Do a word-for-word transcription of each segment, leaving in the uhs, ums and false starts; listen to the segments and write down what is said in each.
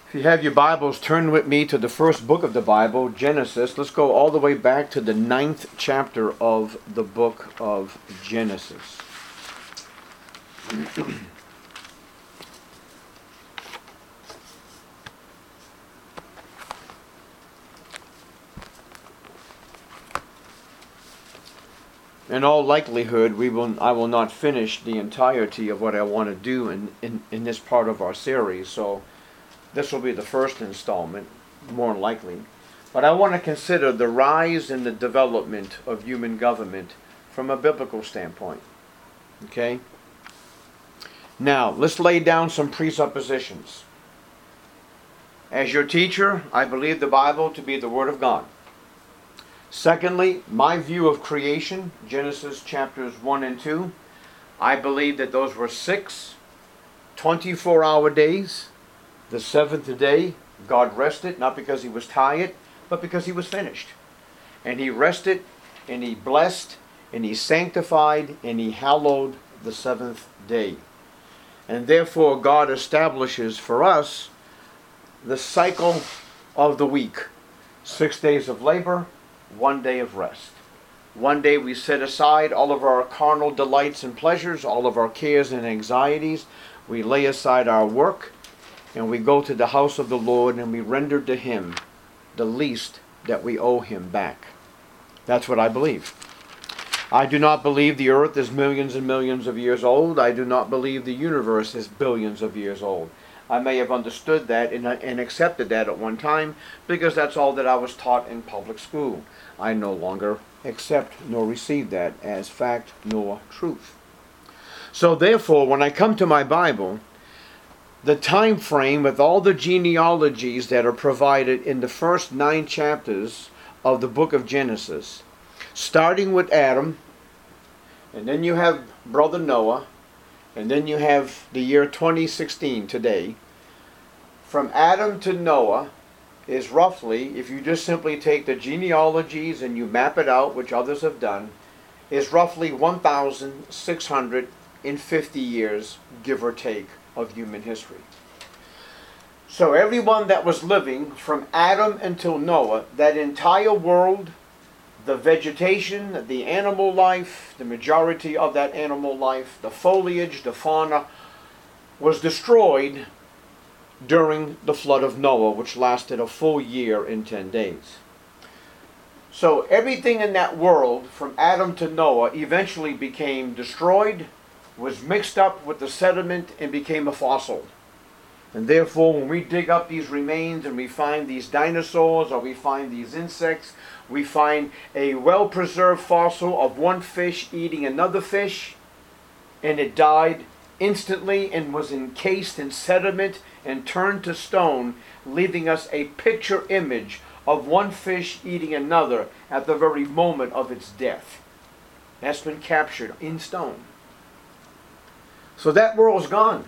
If you have your Bibles, turn with me to the first book of the Bible, Genesis. Let's go all the way back to the ninth chapter of the book of Genesis. In all likelihood, we will. I will not finish the entirety of what I want to do in, in, in this part of our series, so this will be the first installment, more likely. But I want to consider the rise and the development of human government from a biblical standpoint. Okay? Now, let's lay down some presuppositions. As your teacher, I believe the Bible to be the Word of God. Secondly, my view of creation, Genesis chapters one and two, I believe that those were six twenty-four hour days. The seventh day, God rested, not because he was tired, but because he was finished. And he rested, and he blessed, and he sanctified, and he hallowed the seventh day. And therefore, God establishes for us the cycle of the week. Six days of labor, one day of rest. One day we set aside all of our carnal delights and pleasures, all of our cares and anxieties. We lay aside our work, and we go to the house of the Lord, and we render to him the least that we owe him back. That's what I believe. I do not believe the earth is millions and millions of years old. I do not believe the universe is billions of years old. I may have understood that and, and accepted that at one time because that's all that I was taught in public school. I no longer accept nor receive that as fact nor truth. So therefore, when I come to my Bible, the time frame with all the genealogies that are provided in the first nine chapters of the book of Genesis, starting with Adam, and then you have brother Noah, and then you have the year twenty sixteen today. From Adam to Noah is roughly, if you just simply take the genealogies and you map it out, which others have done, is roughly one thousand six hundred fifty years, give or take, of human history. So everyone that was living from Adam until Noah, that entire world, the vegetation, the animal life, the majority of that animal life, the foliage, the fauna, was destroyed during the flood of Noah, which lasted a full year and ten days. So everything in that world, from Adam to Noah, eventually became destroyed, was mixed up with the sediment, and became a fossil. And therefore, when we dig up these remains and we find these dinosaurs or we find these insects, we find a well-preserved fossil of one fish eating another fish, and it died instantly and was encased in sediment and turned to stone, leaving us a picture image of one fish eating another at the very moment of its death. That's been captured in stone. So that world's gone.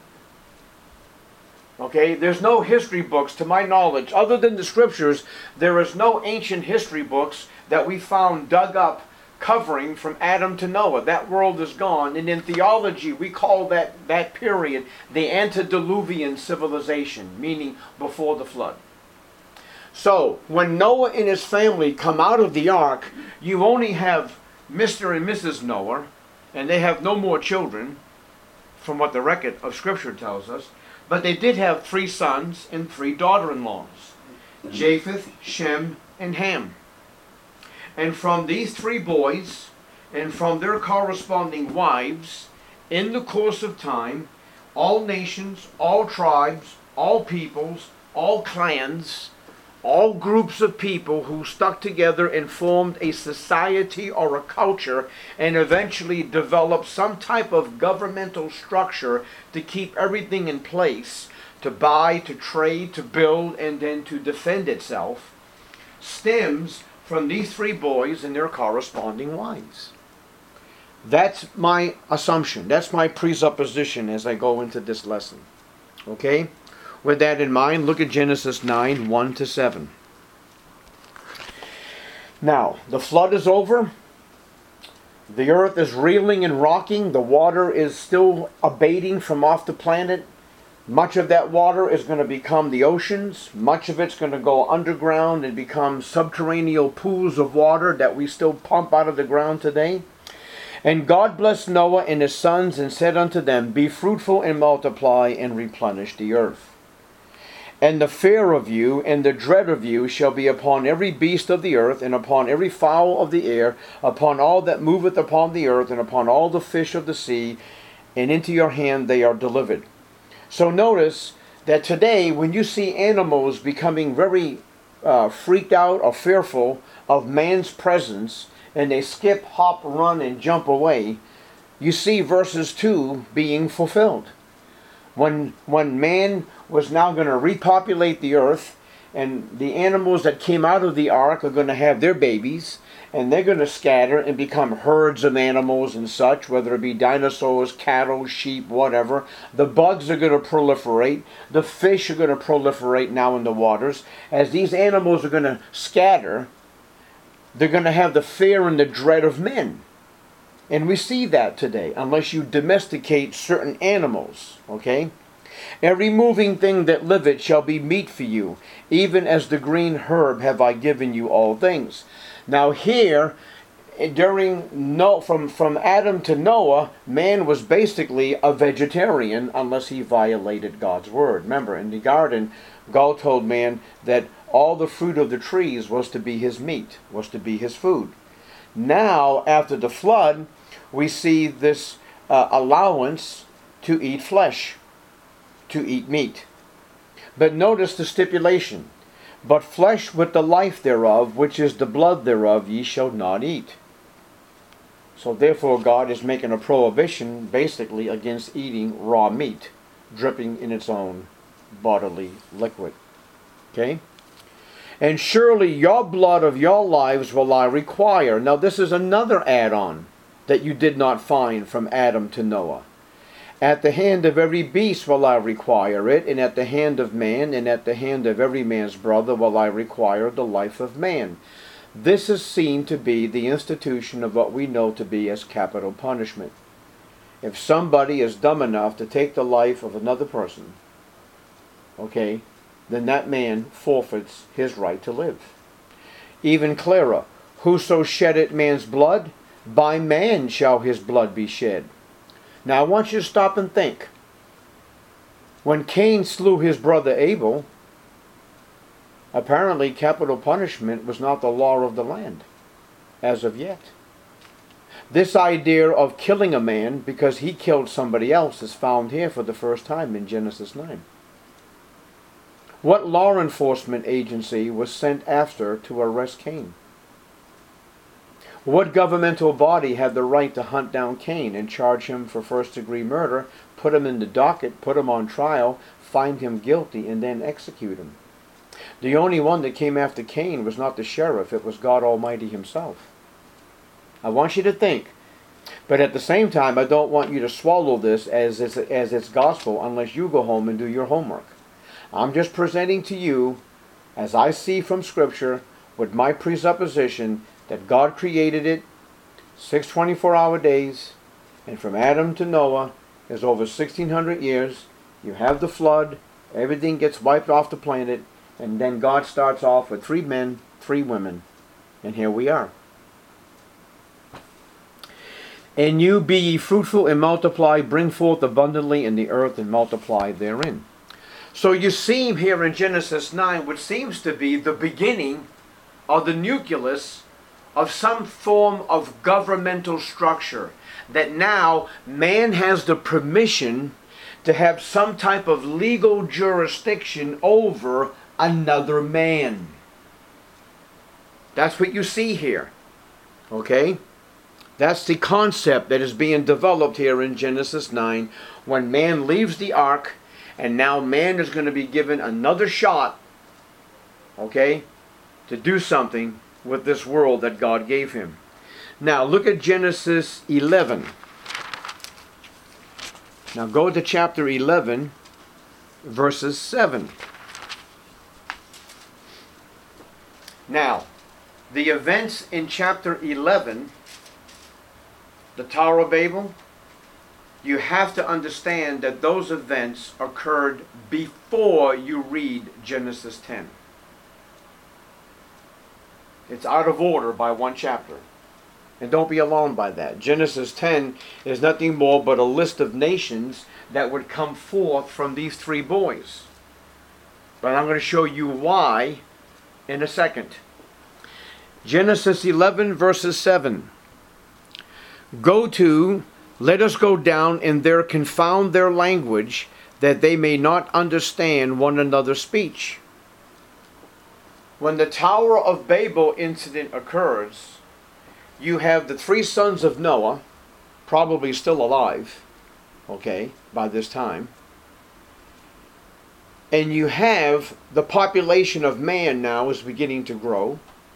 Okay, there's no history books, to my knowledge, other than the scriptures. There is no ancient history books that we found dug up covering from Adam to Noah. That world is gone. And in theology, we call that, that period the antediluvian civilization, meaning before the flood. So, when Noah and his family come out of the ark, you only have Mister and Missus Noah, and they have no more children, from what the record of Scripture tells us. But they did have three sons and three daughter-in-laws, Japheth, Shem, and Ham. And from these three boys, and from their corresponding wives, in the course of time, all nations, all tribes, all peoples, all clans, all groups of people who stuck together and formed a society or a culture and eventually developed some type of governmental structure to keep everything in place, to buy, to trade, to build, and then to defend itself, stems from these three boys and their corresponding wives. That's my assumption. That's my presupposition as I go into this lesson. Okay? With that in mind, look at Genesis nine, one to seven. Now, the flood is over. The earth is reeling and rocking. The water is still abating from off the planet. Much of that water is going to become the oceans. Much of it's going to go underground and become subterranean pools of water that we still pump out of the ground today. And God blessed Noah and his sons and said unto them, Be fruitful and multiply and replenish the earth. And the fear of you and the dread of you shall be upon every beast of the earth, and upon every fowl of the air, upon all that moveth upon the earth, and upon all the fish of the sea, and into your hand they are delivered. So notice that today, when you see animals becoming very uh, freaked out or fearful of man's presence, and they skip, hop, run, and jump away, you see verses two being fulfilled. When, when man was now going to repopulate the earth, and the animals that came out of the ark are going to have their babies, and they're going to scatter and become herds of animals and such, whether it be dinosaurs, cattle, sheep, whatever. The bugs are going to proliferate. The fish are going to proliferate now in the waters. As these animals are going to scatter, they're going to have the fear and the dread of men. And we see that today, unless you domesticate certain animals, okay? Every moving thing that liveth shall be meat for you, even as the green herb have I given you all things. Now here, during no, from, from Adam to Noah, man was basically a vegetarian unless he violated God's word. Remember, in the garden, God told man that all the fruit of the trees was to be his meat, was to be his food. Now, after the flood, we see this uh, allowance to eat flesh, to eat meat. But notice the stipulation. But flesh with the life thereof, which is the blood thereof, ye shall not eat. So therefore God is making a prohibition basically against eating raw meat, dripping in its own bodily liquid. Okay? And surely your blood of your lives will I require. Now this is another add-on that you did not find from Adam to Noah. At the hand of every beast will I require it, and at the hand of man, and at the hand of every man's brother will I require the life of man. This is seen to be the institution of what we know to be as capital punishment. If somebody is dumb enough to take the life of another person, okay, then that man forfeits his right to live. Even clearer, whoso sheddeth man's blood, by man shall his blood be shed. Now I want you to stop and think. When Cain slew his brother Abel, apparently capital punishment was not the law of the land, as of yet. This idea of killing a man because he killed somebody else is found here for the first time in Genesis nine. What law enforcement agency was sent after to arrest Cain? What governmental body had the right to hunt down Cain and charge him for first-degree murder, put him in the docket, put him on trial, find him guilty, and then execute him? The only one that came after Cain was not the sheriff, it was God Almighty himself. I want you to think, but at the same time, I don't want you to swallow this as it's, as it's gospel unless you go home and do your homework. I'm just presenting to you, as I see from Scripture, with my presupposition that God created it, six twenty-four hour days, and from Adam to Noah is over sixteen hundred years. You have the flood, everything gets wiped off the planet, and then God starts off with three men, three women, and here we are. And you be ye fruitful and multiply, bring forth abundantly in the earth and multiply therein. So you see here in Genesis nine what seems to be the beginning of the nucleus of some form of governmental structure, that now man has the permission to have some type of legal jurisdiction over another man. That's what you see here. Okay? That's the concept that is being developed here in Genesis nine, when man leaves the ark, and now man is going to be given another shot, okay, to do something with this world that God gave him. Now look at Genesis eleven. Now go to chapter eleven, verses seven. Now, the events in chapter eleven, the Tower of Babel, you have to understand that those events occurred before you read Genesis ten. It's out of order by one chapter. And don't be alarmed by that. Genesis ten is nothing more but a list of nations that would come forth from these three boys. But I'm going to show you why in a second. Genesis eleven verses seven. Go to, let us go down and there confound their language, that they may not understand one another's speech. When the Tower of Babel incident occurs, you have the three sons of Noah, probably still alive, okay, by this time. And you have the population of man now is beginning to grow.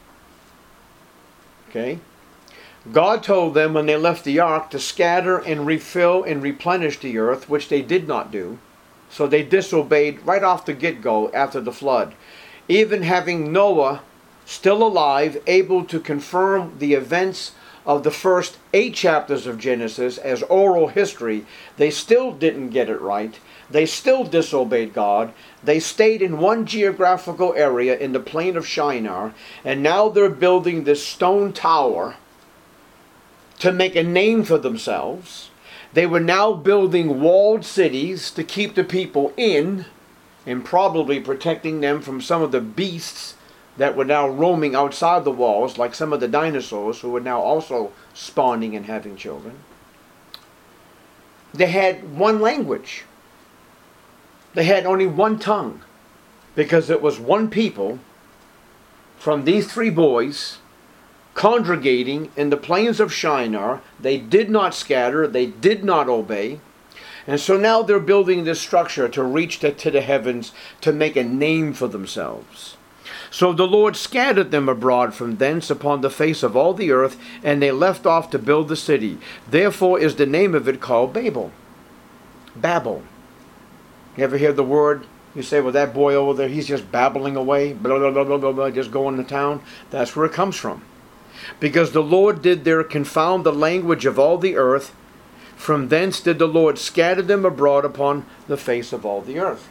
Okay. God told them when they left the ark to scatter and refill and replenish the earth, which they did not do. So they disobeyed right off the get-go after the flood. Even having Noah still alive, able to confirm the events of the first eight chapters of Genesis as oral history, they still didn't get it right. They still disobeyed God. They stayed in one geographical area in the plain of Shinar, and now they're building this stone tower to make a name for themselves. They were now building walled cities to keep the people in, and probably protecting them from some of the beasts that were now roaming outside the walls, like some of the dinosaurs who were now also spawning and having children. They had one language. They had only one tongue, because it was one people from these three boys congregating in the plains of Shinar. They did not scatter, they did not obey. And so now they're building this structure to reach to, to the heavens, to make a name for themselves. So the Lord scattered them abroad from thence upon the face of all the earth, and they left off to build the city. Therefore is the name of it called Babel. Babel. You ever hear the word? You say, well, that boy over there, he's just babbling away, blah, blah, blah, blah, blah, blah, just going to town. That's where it comes from. Because the Lord did there confound the language of all the earth. From thence did the Lord scatter them abroad upon the face of all the earth.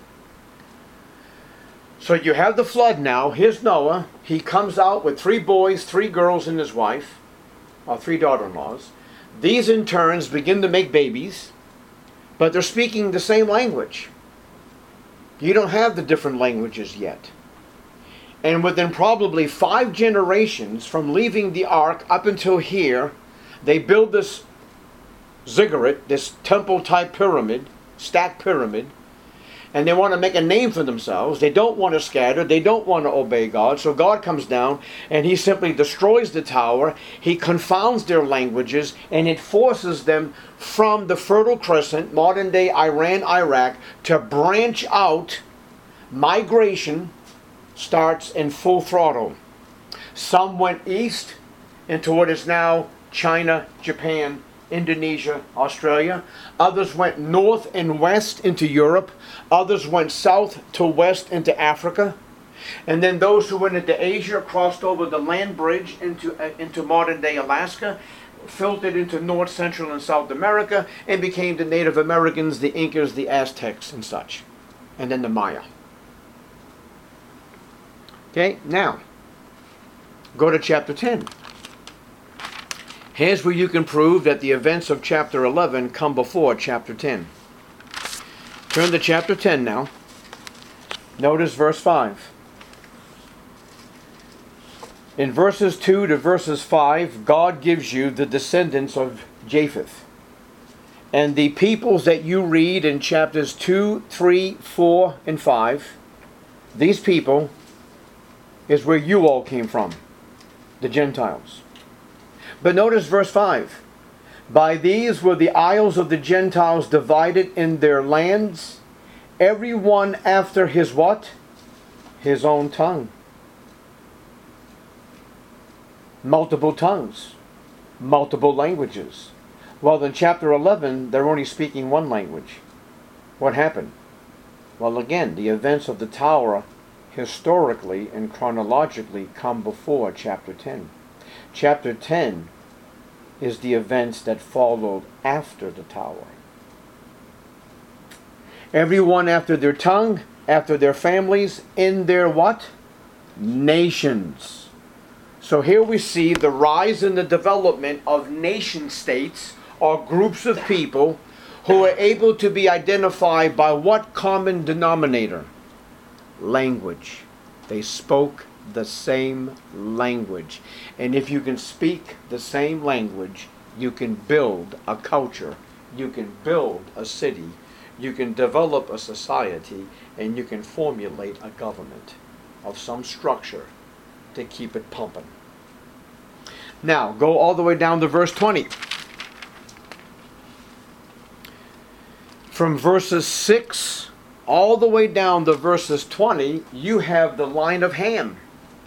So you have the flood now. Here's Noah. He comes out with three boys, three girls, and his wife, or three daughter-in-laws. These in turns begin to make babies, but they're speaking the same language. You don't have the different languages yet. And within probably five generations from leaving the ark up until here, they build this ziggurat, this temple-type pyramid, stacked pyramid, and they want to make a name for themselves. They don't want to scatter. They don't want to obey God. So God comes down and he simply destroys the tower. He confounds their languages, and it forces them from the Fertile Crescent, modern-day Iran, Iraq, to branch out. Migration starts in full throttle. Some went east into what is now China, Japan, Indonesia, Australia. Others went north and west into Europe. Others went south to west into Africa. And then those who went into Asia crossed over the land bridge into, uh, into modern-day Alaska, filtered into North, Central, and South America, and became the Native Americans, the Incas, the Aztecs, and such. And then the Maya. Okay, now, go to chapter ten. Here's where you can prove that the events of chapter eleven come before chapter ten. Turn to chapter ten now. Notice verse five. In verses two to verses five, God gives you the descendants of Japheth. And the peoples that you read in chapters two, three, four, and five, these people is where you all came from, the Gentiles. But notice verse five. By these were the isles of the Gentiles divided in their lands, every one after his what? His own tongue. Multiple tongues. Multiple languages. Well, in chapter eleven, they're only speaking one language. What happened? Well, again, the events of the tower historically and chronologically come before chapter ten. Chapter ten is the events that followed after the tower. Everyone after their tongue, after their families, in their what? Nations. So here we see the rise and the development of nation states, or groups of people who are able to be identified by what common denominator? Language. They spoke the same language. And if you can speak the same language, you can build a culture, you can build a city, you can develop a society, and you can formulate a government of some structure to keep it pumping. Now, go all the way down to verse twenty. From verses six all the way down to verses twenty, you have the line of Ham.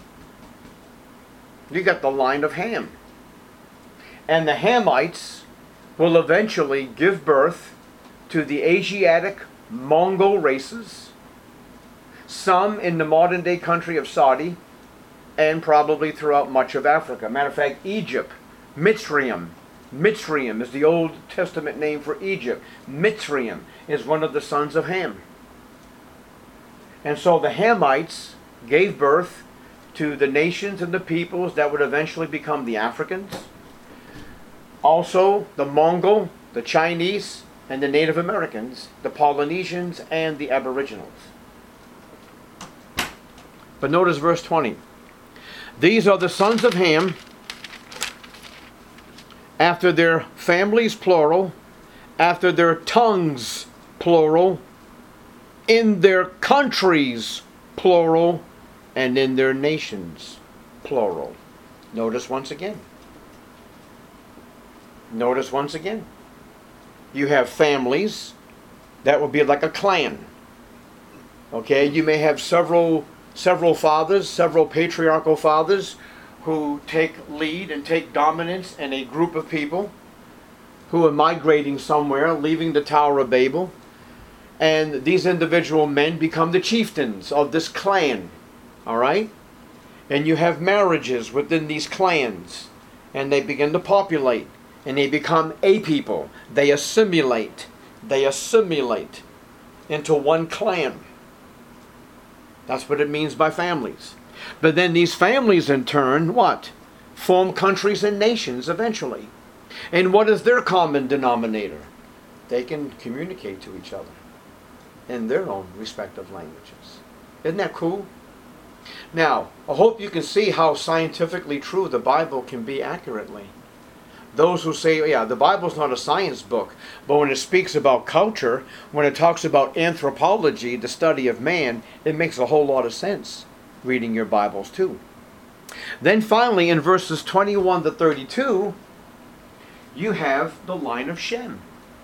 You got the line of Ham. And the Hamites will eventually give birth to the Asiatic Mongol races, some in the modern day country of Saudi, and probably throughout much of Africa. Matter of fact, Egypt, Mitzrayim, Mitzrayim is the Old Testament name for Egypt. Mitzrayim is one of the sons of Ham. And so the Hamites gave birth to the nations and the peoples that would eventually become the Africans. Also the Mongol, the Chinese, and the Native Americans, the Polynesians, and the Aboriginals. But notice verse twenty. These are the sons of Ham, after their families, plural, after their tongues, plural, in their countries, plural, and in their nations, plural. Notice once again. Notice once again. You have families, that would be like a clan. Okay, you may have several several fathers, several patriarchal fathers, who take lead and take dominance in a group of people who are migrating somewhere, leaving the Tower of Babel. And these individual men become the chieftains of this clan. Alright? And you have marriages within these clans. And they begin to populate. And they become a people. They assimilate. They assimilate into one clan. That's what it means by families. But then these families in turn, what? Form countries and nations eventually. And what is their common denominator? They can communicate to each other in their own respective languages. Isn't that cool? Now, I hope you can see how scientifically true the Bible can be accurately. Those who say, yeah, the Bible's not a science book, but when it speaks about culture, when it talks about anthropology, the study of man, it makes a whole lot of sense reading your Bibles too. Then finally, in verses twenty-one to thirty-two, you have the line of Shem.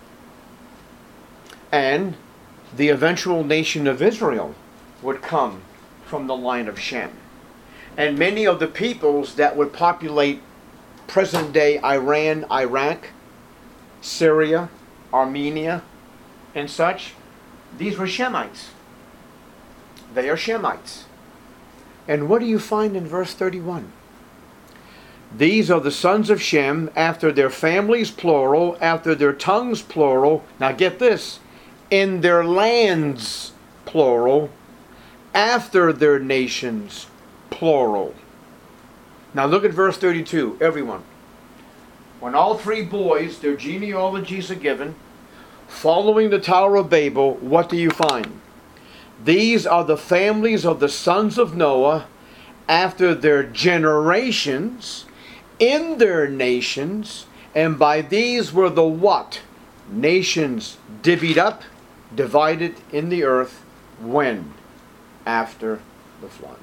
And the eventual nation of Israel would come from the line of Shem. And many of the peoples that would populate present-day Iran, Iraq, Syria, Armenia, and such, these were Shemites. They are Shemites. And what do you find in verse thirty-one? These are the sons of Shem, after their families, plural, after their tongues, plural. Now get this. In their lands, plural, after their nations, plural. Now look at verse thirty-two, everyone. When all three boys, their genealogies are given, following the Tower of Babel, what do you find? These are the families of the sons of Noah, after their generations, in their nations, and by these were the what? Nations divvied up, divided in the earth, when? After the flood.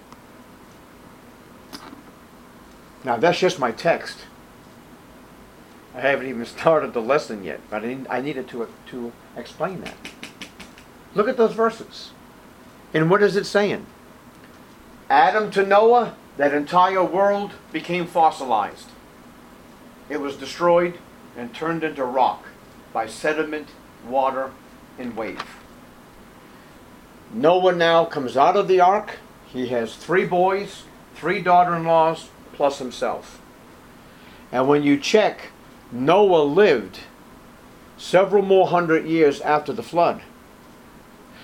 Now that's just my text. I haven't even started the lesson yet, but I, need, I needed to, to explain that. Look at those verses. And what is it saying? Adam to Noah, that entire world became fossilized. It was destroyed and turned into rock by sediment, water, and wave. Noah now comes out of the ark. He has three boys, three daughter-in-laws, plus himself. And when you check, Noah lived several more hundred years after the flood.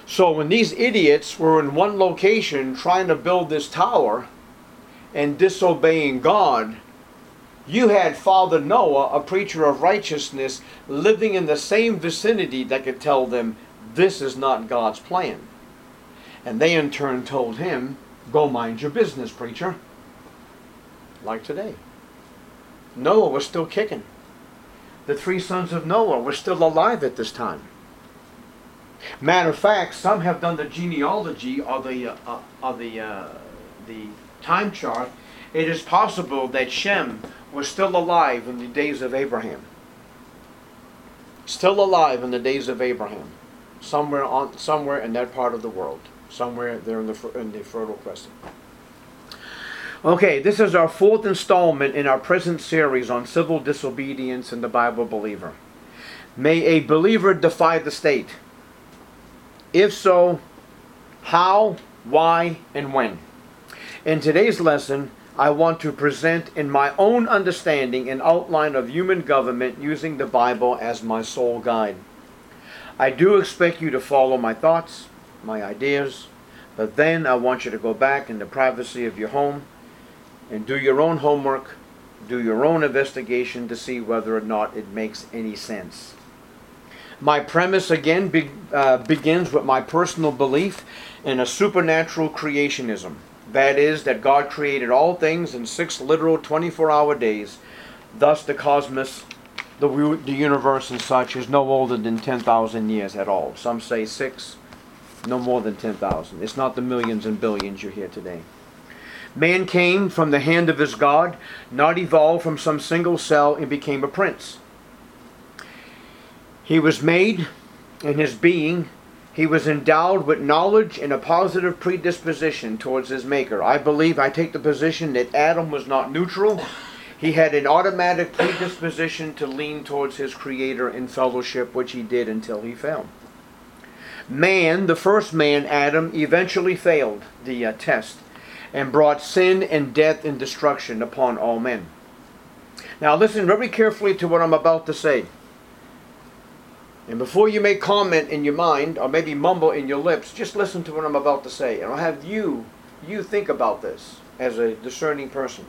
So when these idiots were in one location trying to build this tower and disobeying God, you had Father Noah, a preacher of righteousness, living in the same vicinity that could tell them, this is not God's plan. And they in turn told him, go mind your business, preacher. Like today. Noah was still kicking. The three sons of Noah were still alive at this time. Matter of fact, some have done the genealogy or the uh, uh, or the uh, the time chart. It is possible that Shem was still alive in the days of Abraham. Still alive in the days of Abraham, somewhere on somewhere in that part of the world, somewhere there in the in the Fertile Crescent. Okay, this is our fourth installment in our present series on civil disobedience in the Bible believer. May a believer defy the state? If so, how, why, and when? In today's lesson, I want to present in my own understanding an outline of human government using the Bible as my sole guide. I do expect you to follow my thoughts, my ideas, but then I want you to go back in the privacy of your home and do your own homework, do your own investigation to see whether or not it makes any sense. My premise again be, uh, begins with my personal belief in a supernatural creationism. That is, that God created all things in six literal twenty-four hour days. Thus the cosmos, the, the universe and such is no older than ten thousand years at all. Some say six, no more than ten thousand. It's not the millions and billions you hear today. Man came from the hand of his God, not evolved from some single cell and became a prince. He was made in his being. He was endowed with knowledge and a positive predisposition towards his maker. I believe, I take the position that Adam was not neutral. He had an automatic predisposition to lean towards his creator in fellowship, which he did until he fell. Man, the first man, Adam, eventually failed the uh, test and brought sin and death and destruction upon all men. Now listen very carefully to what I'm about to say. And before you make comment in your mind, or maybe mumble in your lips, just listen to what I'm about to say. And I'll have you, you think about this as a discerning person.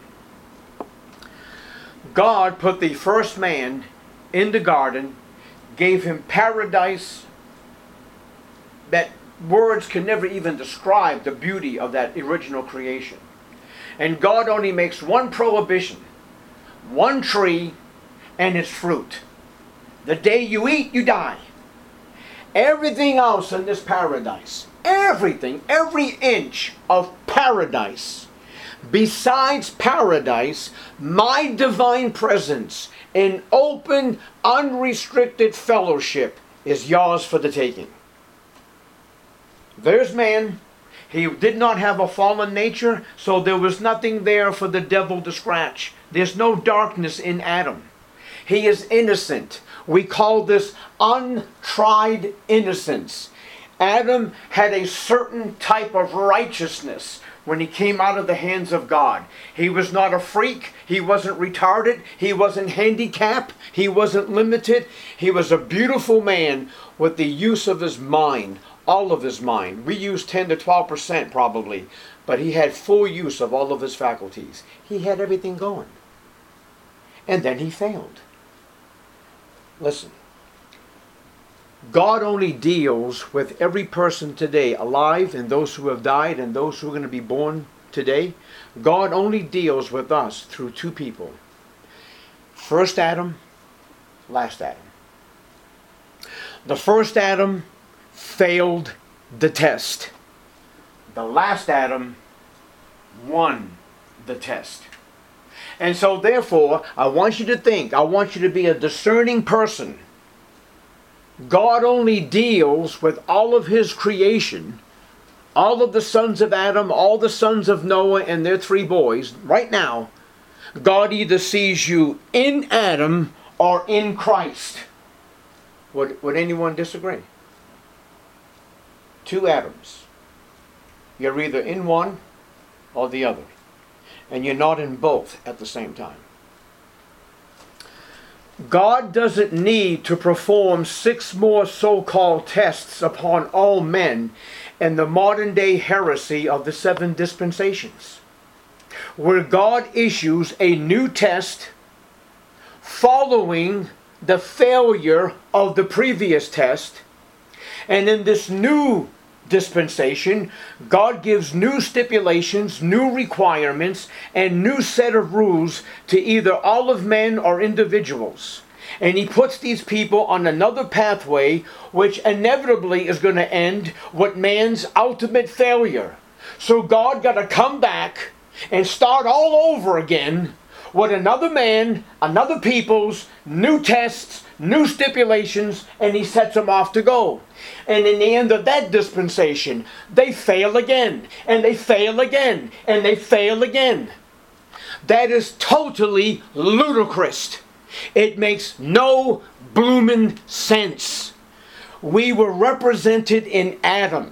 God put the first man in the garden, gave him paradise that words can never even describe the beauty of that original creation. And God only makes one prohibition, one tree and its fruit. The day you eat, you die. Everything else in this paradise, everything, every inch of paradise, besides paradise, my divine presence in open, unrestricted fellowship is yours for the taking. There's man. He did not have a fallen nature, so there was nothing there for the devil to scratch. There's no darkness in Adam. He is innocent. We call this untried innocence. Adam had a certain type of righteousness when he came out of the hands of God. He was not a freak. He wasn't retarded. He wasn't handicapped. He wasn't limited. He was a beautiful man with the use of his mind, all of his mind. We use ten to twelve percent probably, but he had full use of all of his faculties. He had everything going. And then he failed. Listen, God only deals with every person today, alive and those who have died and those who are going to be born today. God only deals with us through two people. First Adam, last Adam. The first Adam failed the test. The last Adam won the test. And so therefore, I want you to think, I want you to be a discerning person. God only deals with all of his creation, all of the sons of Adam, all the sons of Noah and their three boys. Right now, God either sees you in Adam or in Christ. Would, would anyone disagree? Two Adams. You're either in one or the other. And you're not in both at the same time. God doesn't need to perform six more so-called tests upon all men in the modern day heresy of the seven dispensations, where God issues a new test following the failure of the previous test. And in this new dispensation, God gives new stipulations, new requirements, and new set of rules to either all of men or individuals. And he puts these people on another pathway, which inevitably is going to end with man's ultimate failure. So God got to come back and start all over again with another man, another people's, new tests, new stipulations, and he sets them off to go. And in the end of that dispensation, they fail again, and they fail again, and they fail again. That is totally ludicrous. It makes no blooming sense. We were represented in Adam.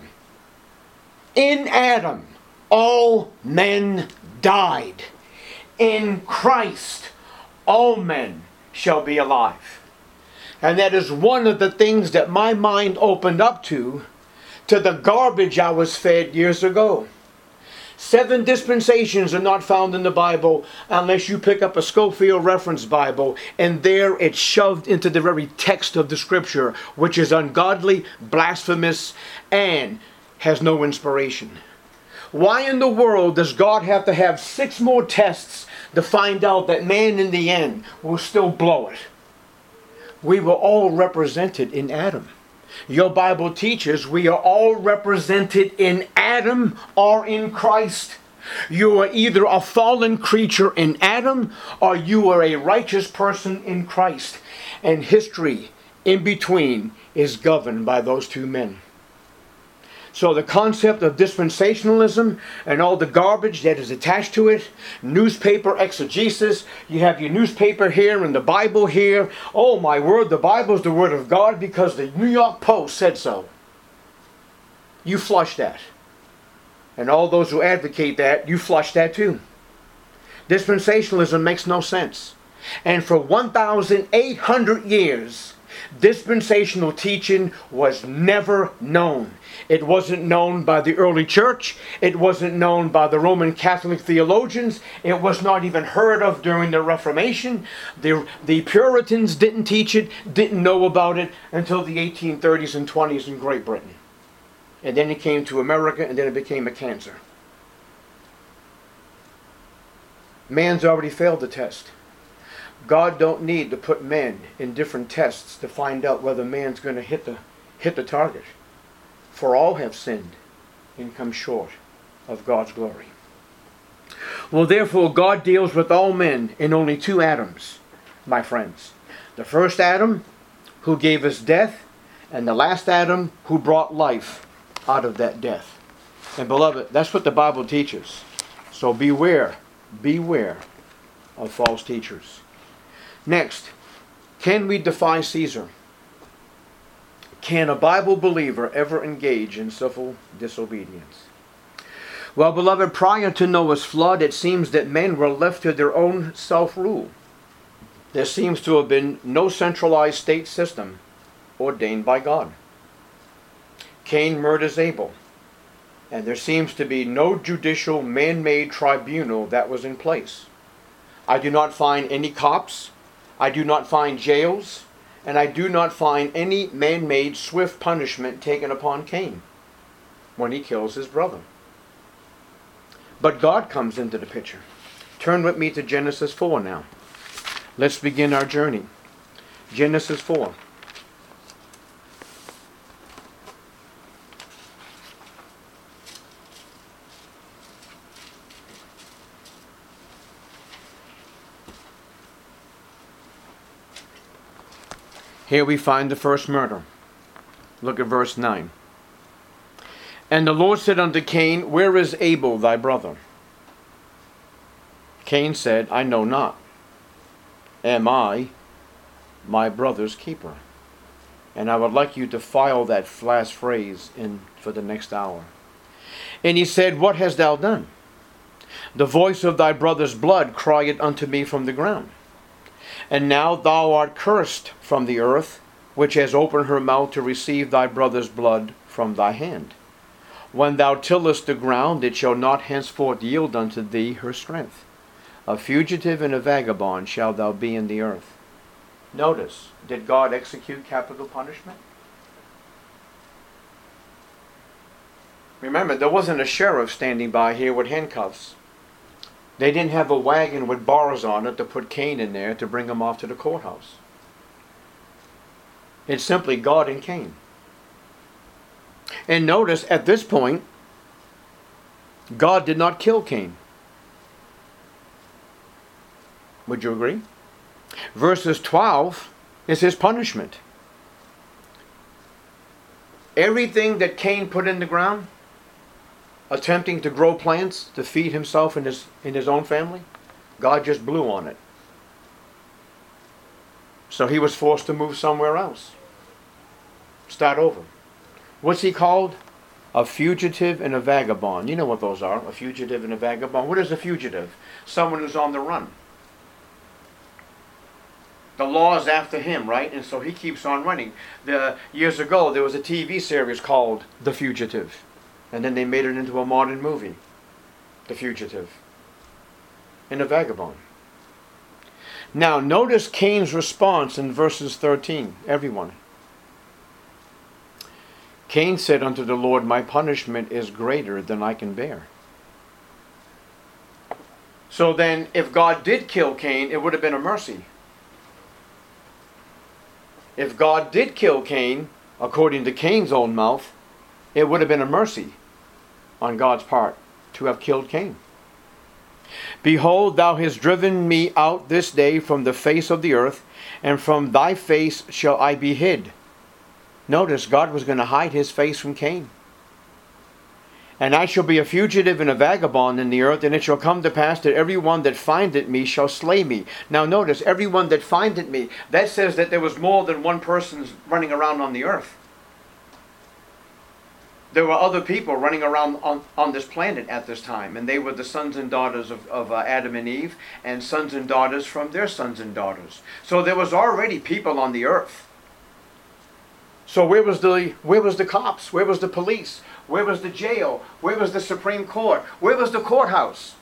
In Adam, all men died. In Christ, all men shall be alive. And that is one of the things that my mind opened up to, to the garbage I was fed years ago. Seven dispensations are not found in the Bible unless you pick up a Scofield Reference Bible, and there it's shoved into the very text of the Scripture, which is ungodly, blasphemous, and has no inspiration. Why in the world does God have to have six more tests to find out that man in the end will still blow it? We were all represented in Adam. Your Bible teaches we are all represented in Adam or in Christ. You are either a fallen creature in Adam or you are a righteous person in Christ. And history in between is governed by those two men. So the concept of dispensationalism and all the garbage that is attached to it, newspaper exegesis, you have your newspaper here and the Bible here. Oh my word, the Bible is the Word of God because the New York Post said so. You flush that. And all those who advocate that, you flush that too. Dispensationalism makes no sense. And for one thousand eight hundred years, dispensational teaching was never known. It wasn't known by the early church. It wasn't known by the Roman Catholic theologians. It was not even heard of during the Reformation. The, the Puritans didn't teach it, didn't know about it until the eighteen thirties and twenties in Great Britain. And then it came to America, and then it became a cancer. Man's already failed the test. God don't need to put men in different tests to find out whether man's going to hit the, hit the target. For all have sinned and come short of God's glory. Well, therefore, God deals with all men in only two Adams, my friends. The first Adam, who gave us death, and the last Adam, who brought life out of that death. And beloved, that's what the Bible teaches. So beware, beware of false teachers. Next, can we defy Caesar? Can a Bible believer ever engage in civil disobedience? Well, beloved, prior to Noah's flood, it seems that men were left to their own self-rule. There seems to have been no centralized state system ordained by God. Cain murders Abel, and there seems to be no judicial man-made tribunal that was in place. I do not find any cops. I do not find jails, and I do not find any man-made swift punishment taken upon Cain when he kills his brother. But God comes into the picture. Turn with me to Genesis four now. Let's begin our journey. Genesis four. Here we find the first murder. Look at verse nine. And the Lord said unto Cain, Where is Abel thy brother? Cain said, I know not. Am I my brother's keeper? And I would like you to file that last phrase in for the next hour. And he said, What hast thou done? The voice of thy brother's blood crieth unto me from the ground. And now thou art cursed from the earth, which has opened her mouth to receive thy brother's blood from thy hand. When thou tillest the ground, it shall not henceforth yield unto thee her strength. A fugitive and a vagabond shalt thou be in the earth. Notice, did God execute capital punishment? Remember, there wasn't a sheriff standing by here with handcuffs. They didn't have a wagon with bars on it to put Cain in there to bring him off to the courthouse. It's simply God and Cain. And notice, at this point, God did not kill Cain. Would you agree? Verses twelve is his punishment. Everything that Cain put in the ground, attempting to grow plants to feed himself and his, and his own family, God just blew on it. So he was forced to move somewhere else. Start over. What's he called? A fugitive and a vagabond. You know what those are, a fugitive and a vagabond. What is a fugitive? Someone who's on the run. The law is after him, right? And so he keeps on running. The, years ago, there was a T V series called The Fugitive. And then they made it into a modern movie. The Fugitive. And a vagabond. Now, notice Cain's response in verses thirteen. Everyone. Cain said unto the Lord, my punishment is greater than I can bear. So then, if God did kill Cain, it would have been a mercy. If God did kill Cain, according to Cain's own mouth, it would have been a mercy on God's part to have killed Cain. Behold, thou hast driven me out this day from the face of the earth, and from thy face shall I be hid. Notice, God was going to hide his face from Cain. And I shall be a fugitive and a vagabond in the earth, and it shall come to pass that every one that findeth me shall slay me. Now notice, every one that findeth me, that says that there was more than one person running around on the earth. There were other people running around on, on this planet at this time, and they were the sons and daughters of, of uh, Adam and Eve, and sons and daughters from their sons and daughters. So there was already people on the earth. So where was the where was the cops? Where was the police? Where was the jail? Where was the Supreme Court? Where was the courthouse?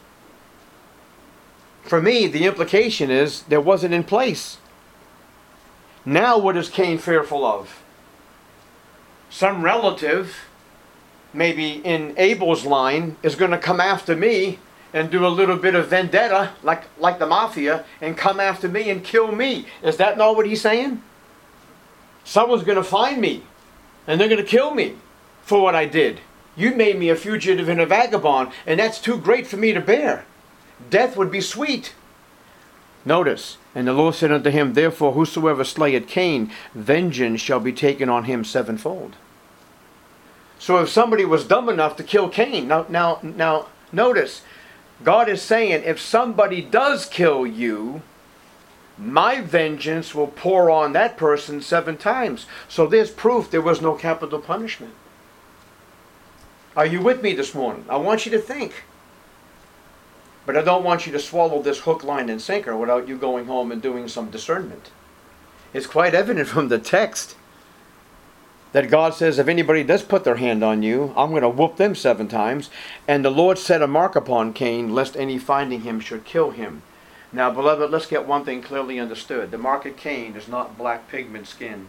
For me, the implication is there wasn't in place. Now what is Cain fearful of? Some relative, maybe in Abel's line, is going to come after me and do a little bit of vendetta, like, like the mafia, and come after me and kill me. Is that not what he's saying? Someone's going to find me, and they're going to kill me for what I did. You made me a fugitive and a vagabond, and that's too great for me to bear. Death would be sweet. Notice, and the Lord said unto him, therefore whosoever slayeth Cain, vengeance shall be taken on him sevenfold. So if somebody was dumb enough to kill Cain, now, now, now notice, God is saying, if somebody does kill you, my vengeance will pour on that person seven times. So there's proof there was no capital punishment. Are you with me this morning? I want you to think. But I don't want you to swallow this hook, line, and sinker without you going home and doing some discernment. It's quite evident from the text that God says, if anybody does put their hand on you, I'm going to whoop them seven times. And the Lord set a mark upon Cain, lest any finding him should kill him. Now, beloved, let's get one thing clearly understood. The mark of Cain is not black pigment skin.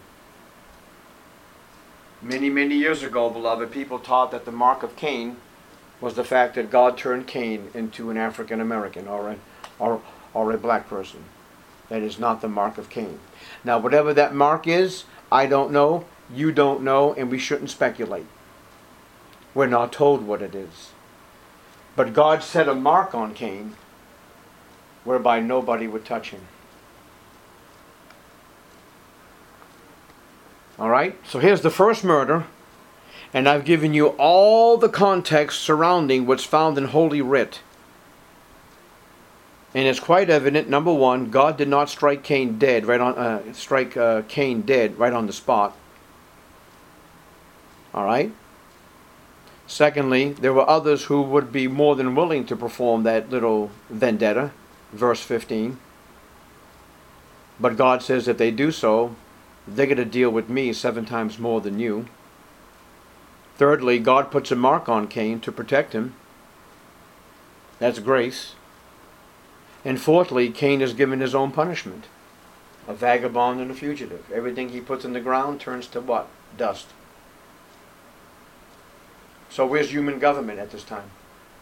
Many, many years ago, beloved, people taught that the mark of Cain was the fact that God turned Cain into an African American or a, or, or a black person. That is not the mark of Cain. Now, whatever that mark is, I don't know, you don't know, and we shouldn't speculate. We're not told what it is. But God set a mark on Cain whereby nobody would touch him. All right, so here's the first murder, and I've given you all the context surrounding what's found in Holy Writ. And it's quite evident, number one, God did not strike Cain dead right on uh, strike uh, Cain dead right on the spot. All right. Secondly, there were others who would be more than willing to perform that little vendetta. Verse fifteen. But God says if they do so, they're going to deal with me seven times more than you. Thirdly, God puts a mark on Cain to protect him. That's grace. And fourthly, Cain is given his own punishment. A vagabond and a fugitive. Everything he puts in the ground turns to what? Dust. So where's human government at this time?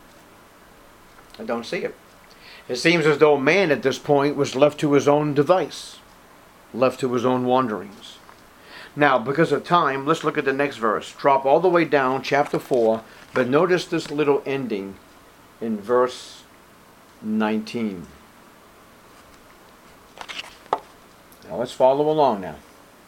I don't see it. It seems as though man at this point was left to his own device, left to his own wanderings. Now, because of time, let's look at the next verse. Drop all the way down, chapter four, but notice this little ending in verse nineteen. Now let's follow along now.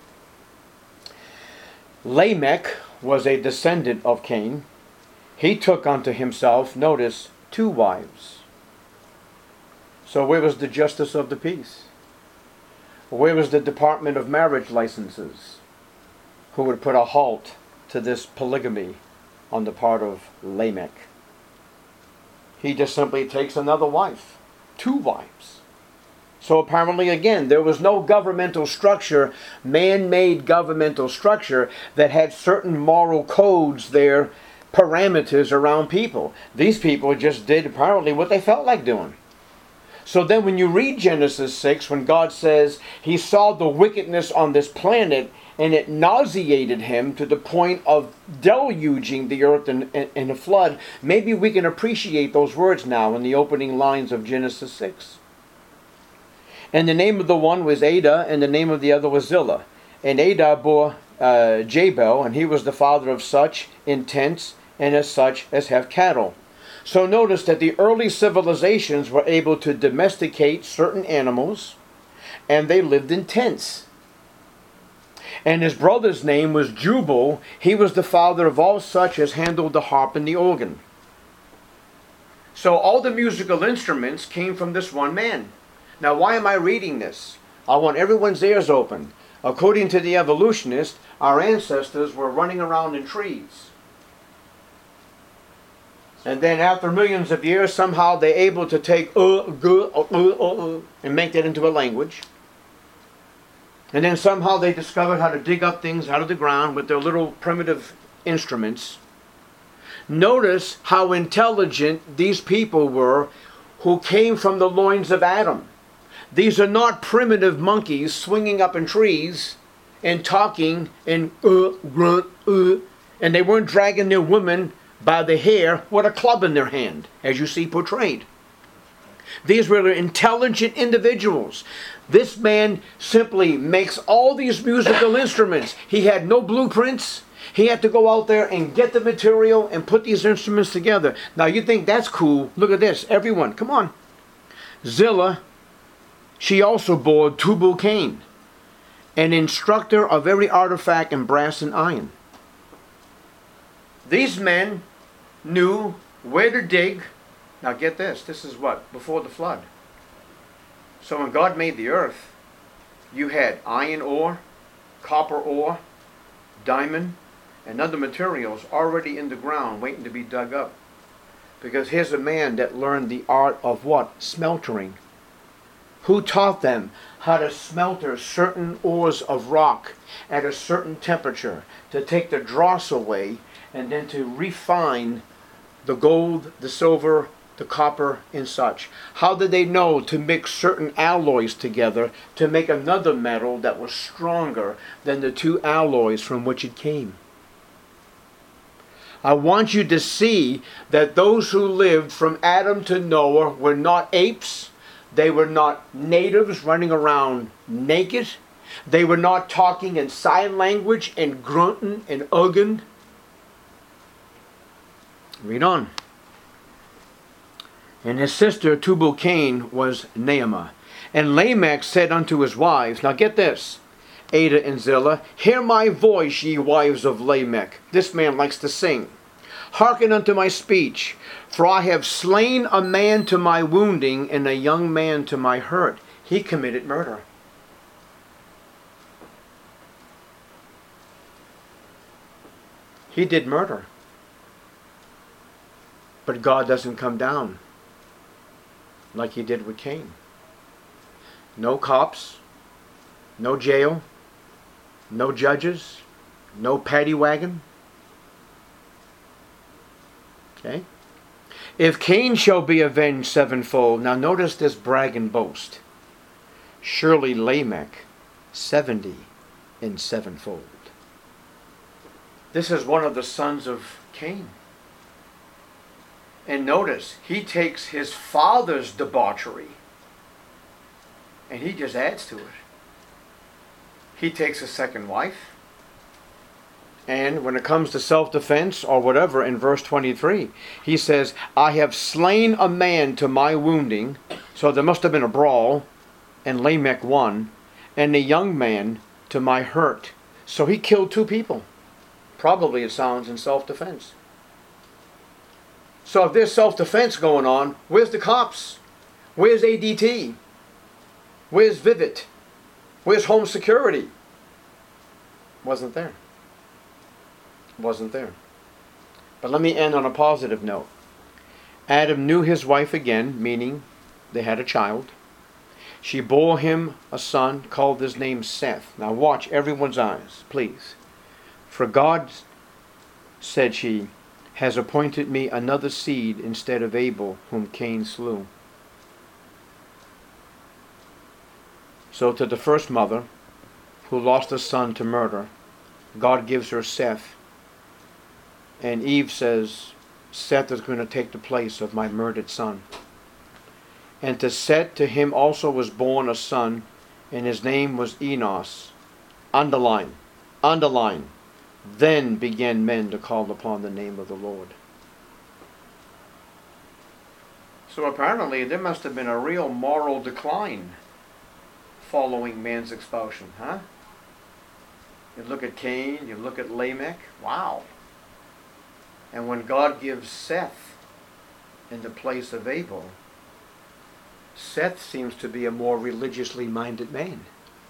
Lamech was a descendant of Cain. He took unto himself, notice, two wives. So where was the justice of the peace? Where was the Department of Marriage Licenses, who would put a halt to this polygamy on the part of Lamech? He just simply takes another wife, two wives. So apparently, again, there was no governmental structure, man-made governmental structure that had certain moral codes there, parameters around people. These people just did apparently what they felt like doing. So then when you read Genesis six, when God says he saw the wickedness on this planet and it nauseated him to the point of deluging the earth in, in, in a flood, maybe we can appreciate those words now in the opening lines of Genesis six. And the name of the one was Adah, and the name of the other was Zillah. And Adah bore uh, Jabal, and he was the father of such in tents, and as such as have cattle. So notice that the early civilizations were able to domesticate certain animals, and they lived in tents. And his brother's name was Jubal. He was the father of all such as handled the harp and the organ. So all the musical instruments came from this one man. Now why am I reading this? I want everyone's ears open. According to the evolutionist, our ancestors were running around in trees. And then after millions of years, somehow they're able to take uh, uh, uh, uh, uh, and make that into a language. And then somehow they discovered how to dig up things out of the ground with their little primitive instruments. Notice how intelligent these people were who came from the loins of Adam. These are not primitive monkeys swinging up in trees and talking and uh, grunt, uh, and they weren't dragging their women by the hair with a club in their hand, as you see portrayed. These were intelligent individuals. This man simply makes all these musical instruments. He had no blueprints. He had to go out there and get the material and put these instruments together. Now you think that's cool. Look at this. Everyone, come on. Zillah, she also bore Tubal Cain, an instructor of every artifact in brass and iron. These men knew where to dig. Now get this, this is what? Before the flood. So when God made the earth, you had iron ore, copper ore, diamond, and other materials already in the ground waiting to be dug up. Because here's a man that learned the art of what? Smeltering. Who taught them how to smelter certain ores of rock at a certain temperature to take the dross away and then to refine the gold, the silver, the copper, and such? How did they know to mix certain alloys together to make another metal that was stronger than the two alloys from which it came? I want you to see that those who lived from Adam to Noah were not apes. They were not natives running around naked. They were not talking in sign language and grunting and ugging. Read on. And his sister Tubal Cain was Naamah. And Lamech said unto his wives, now get this, Adah and Zillah, hear my voice, ye wives of Lamech. This man likes to sing. Hearken unto my speech, for I have slain a man to my wounding, and a young man to my hurt. He committed murder. He did murder. But God doesn't come down like he did with Cain. No cops, No jail. No judges. No paddy wagon. Okay? If Cain shall be avenged sevenfold. Now notice this brag and boast. Surely Lamech seventy and sevenfold. This is one of the sons of Cain. And notice, he takes his father's debauchery and he just adds to it. He takes a second wife. And when it comes to self-defense or whatever, in verse twenty-three, he says, I have slain a man to my wounding. So there must have been a brawl, and Lamech won. And a young man to my hurt. So he killed two people. Probably, it sounds, in self-defense. So if there's self-defense going on, where's the cops? Where's A D T? Where's Vivid? Where's home security? Wasn't there. Wasn't there. But let me end on a positive note. Adam knew his wife again, meaning they had a child. She bore him a son, called his name Seth. Now watch everyone's eyes, please. For God, said she, has appointed me another seed instead of Abel, whom Cain slew. So to the first mother, who lost a son to murder, God gives her Seth. And Eve says, Seth is going to take the place of my murdered son. And to Seth, to him also was born a son, and his name was Enos. Underline, underline. Then began men to call upon the name of the Lord. So apparently there must have been a real moral decline following man's expulsion, huh? You look at Cain, you look at Lamech, wow. And when God gives Seth in the place of Abel, Seth seems to be a more religiously minded man.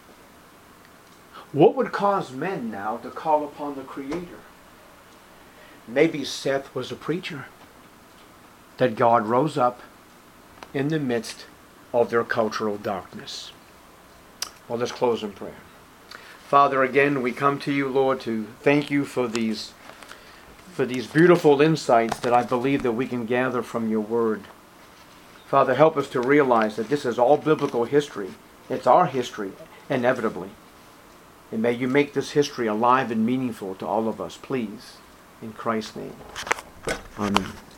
What would cause men now to call upon the Creator? Maybe Seth was a preacher that God rose up in the midst of their cultural darkness. Well, let's close in prayer. Father, again, we come to you, Lord, to thank you for these for these beautiful insights that I believe that we can gather from your word. Father, help us to realize that this is all biblical history. It's our history, inevitably. And may you make this history alive and meaningful to all of us, please. In Christ's name. Amen.